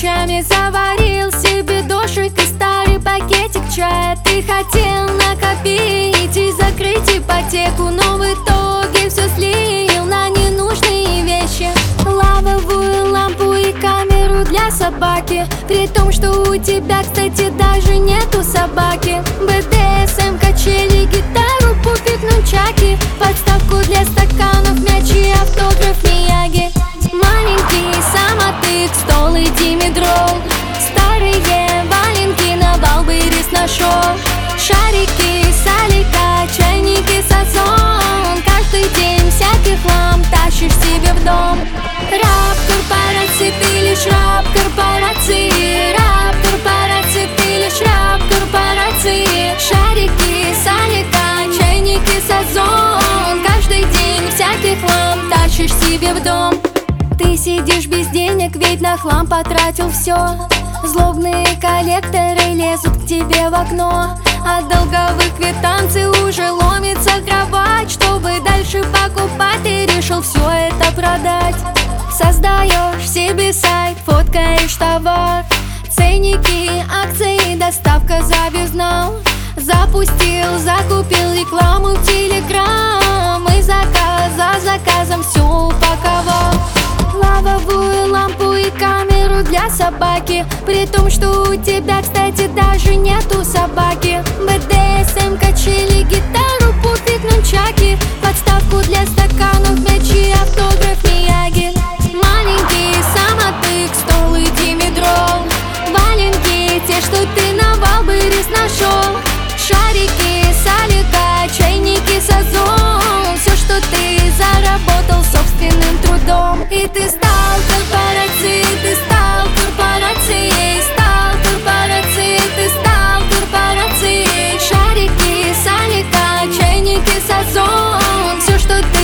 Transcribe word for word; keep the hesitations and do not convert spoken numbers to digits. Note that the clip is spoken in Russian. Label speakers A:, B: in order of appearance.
A: ночами заварил себе дошик и старый пакетик чая. Ты хотел накопить и закрыть ипотеку, но в итоге все слил на ненужные вещи. Лавовую лампу и камеру для собаки, при том, что у тебя, кстати, даже нету собаки. бэ дэ эс эм, качели, гитару, пуфик, нунчаки, подставку для стаканов, мяч и автограф Мияги. Маленький самотык, стол и димедрол, старые валенки на Валберис нашел. Шарики, салика, чайники, сазон, каждый день всякий хлам тащишь себе в дом. Раб корпорации, ты лишь раб корпорации. Раб корпорации, ты лишь раб корпорации. Шарики, салика, чайники, сазон, каждый день всякий хлам тащишь себе в дом. Ты сидишь без денег, ведь на хлам потратил все. Злобные коллекторы лезут к тебе в окно. От долговых квитанций уже ломится кровать. Чтобы дальше покупать, ты решил все это продать. Создаешь себе сайт, фоткаешь товар, ценники, акции, доставка за безнал. Запустил, закупил рекламу в Телеграм и заказ за заказом все упаковал. Лавовую лампу и камеру для собаки, при том, что у тебя, кстати, даже нету собаки. бэ дэ эс эм, качели, гитару, пуфик, нунчаки, подставку для стаканов, мяч и автограф Мияги. Маленький самотык, стол и димедрол, валенки, те, что ты на Валберис нашел. Шарики, салика, чайники, сазон, все, что ты заработал собственным трудом. И ты стал корпорацией, ты стал корпорацией, стал корпорацией, ты стал корпорацией. Шарики, салика, чайники, сазон, все, что ты